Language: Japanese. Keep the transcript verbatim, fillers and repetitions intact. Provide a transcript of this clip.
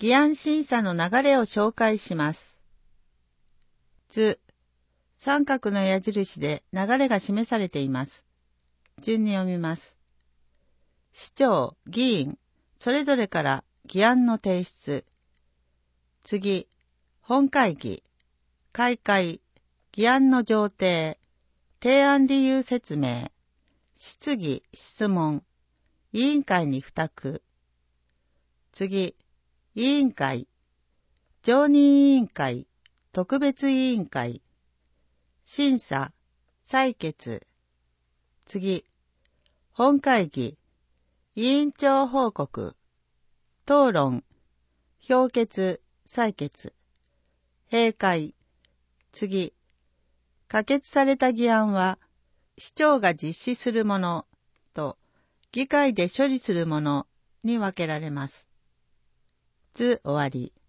議案審査の流れを紹介します。図、三角の矢印で流れが示されています。順に読みます。市長、議員、それぞれから議案の提出。次、本会議、開会、議案の上呈、提案理由説明、質疑、質問、委員会に付託。次、委員会、常任委員会、特別委員会、審査、採決。次、本会議、委員長報告、討論、評決、採決、閉会。次、可決された議案は、市長が実施するものと、議会で処理するものに分けられます。図終わり。